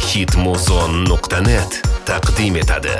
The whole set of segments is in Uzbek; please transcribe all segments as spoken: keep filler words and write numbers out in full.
hitmuzon nuqta net taqdim etadi.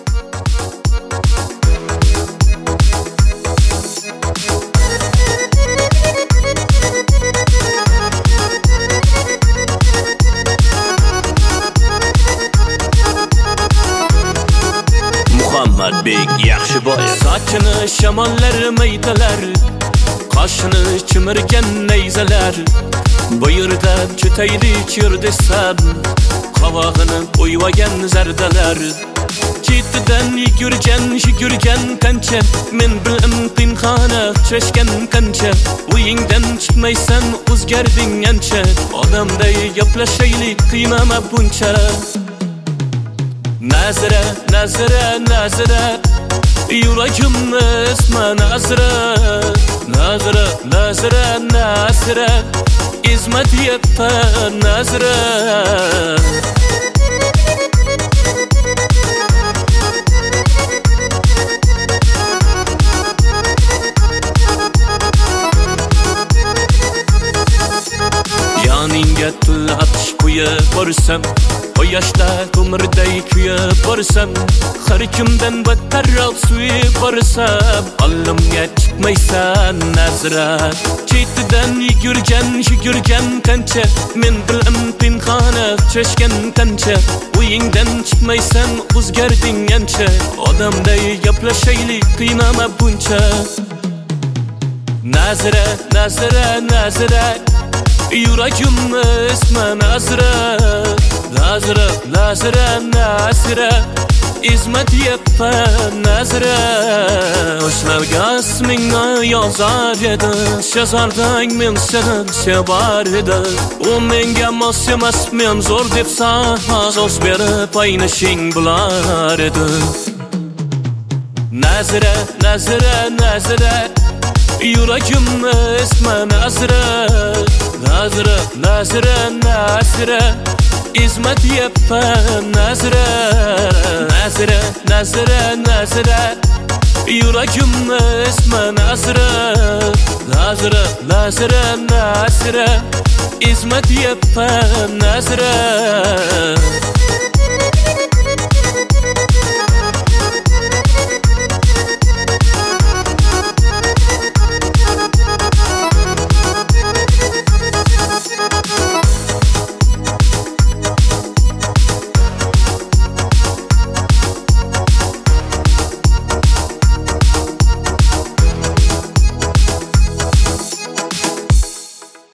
Muhammadbek Yaxshiboyev. Sochini shamollar maydalar, qoshini chimirgan nayzalar. Bu yerda cho'tayli chir desam, qovog'ini o'yvagan zardalar. Chetidan yugurgan, yugurgan qancha, men bilim pinxona uchrashgan qancha. Uyingdan chiqmaysan, o'zgarding ancha. Odamday gaplashaylik, qiynama buncha. Nazira, Nazira, Nazira, yuragimni isma Nazira. Nazira, Nazira, Nazira, izmat yetta Nazira. Yoningga til atish qo'yib borsam, o yoshda ko'mirday kuyib borsam, har kimdan battarroq suyib borsam, olamga chiqmaysan Nazira. Chetidan yugurgan, yugurgan qancha, men bilim pinxona uchrashgan qancha. Uyingdan chiqmaysan, o'zgarding ancha. Odamday gaplashaylik, qiynama buncha. Nazira, Nazira, Nazira, yuragimni isma Nazira. Nazira, Nazira, Nazira, izmat yetta Nazira. O'shlarga ismingni yozar edi, shazardang men seni sevar edi. U menga mos emas, men zo'r deb so'z berib aynishing bilar edi. Nazira, Nazira, Nazira, yuragimni isma Nazira. Nazira, Nazira, Nazira, izmat yetta Nazira. Nazira, Nazira, Nazira, yuragimni isma Nazira. Nazira, Nazira, Nazira, izmat yetta Nazira.